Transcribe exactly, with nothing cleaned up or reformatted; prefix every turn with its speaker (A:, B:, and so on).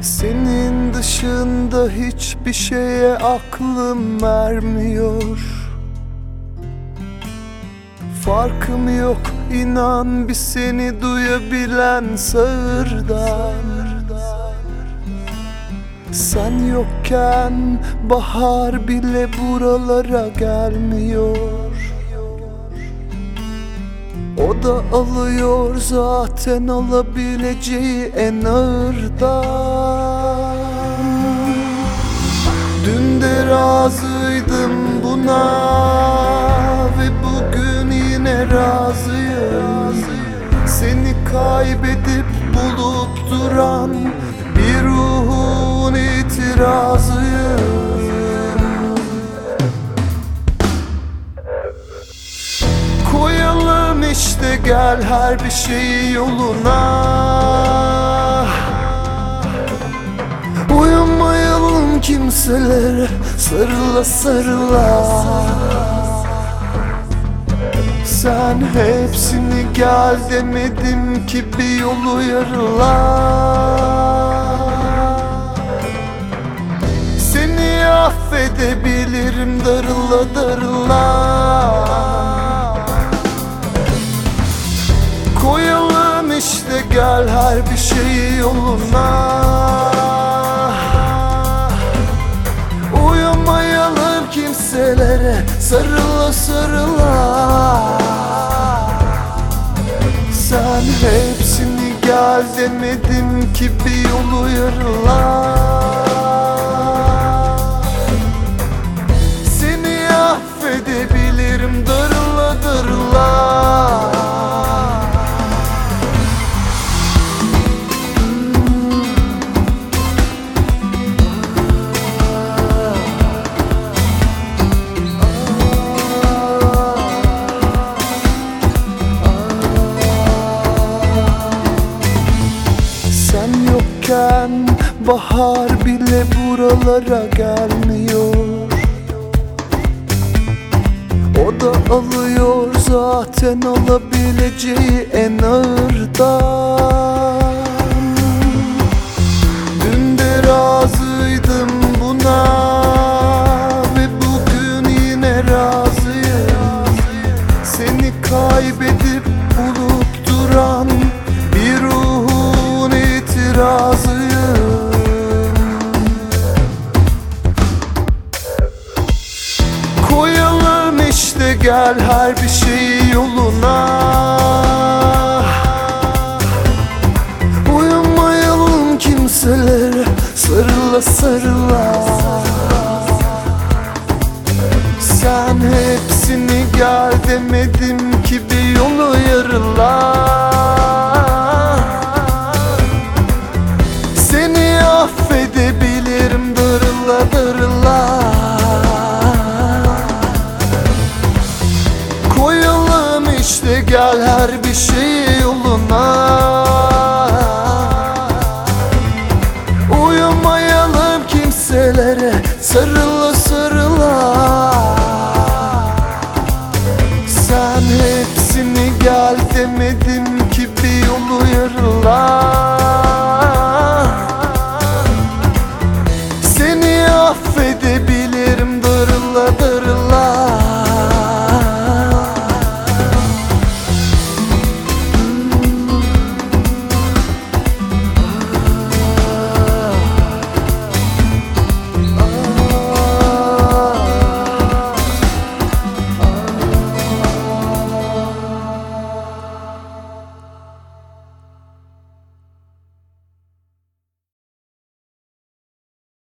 A: Senin dışında hiçbir şeye aklım ermiyor. Farkım yok inan bir seni duyabilen sağırdan. Sen yokken bahar bile buralara gelmiyor. O da alıyor zaten alabileceği en ağırdan. Dün de razıydım buna ve bugün yine razıyım. Seni kaybedip bulup duran bir ruhun itirazıyım. Koyalım işte gel her bir şeyi yoluna. Uyumayalım kimselere sarıla sarıla. Sen hepsini gel demedim ki bir yolu yarıla. Seni affedebilirim darıla darıla. Koyalım işte gel her bir şeyi yoluna. Uyumayalım kimselere sarıla sarıla. Sen hepsini gel demedim ki bir yolu yarıla. Seni affedebilirim darıla darıla. Bahar bile buralara gelmiyor. O da alıyor zaten alabileceği en ağırdan. Dün de razıydım buna ve bugün yine razıyım. Seni kaybedip bulup duran bir ruhun itirazıyım. Koyalım işte gel her bir şeyi yoluna. Uyumayalım kimselere sarıla sarıla. Sen hepsini gel demedim ki bir yolu yarıla. Seni affedebilirim darıla darıla. Koyalım işte gel her bir şeyi yoluna. Uyumayalım kimselere sarıl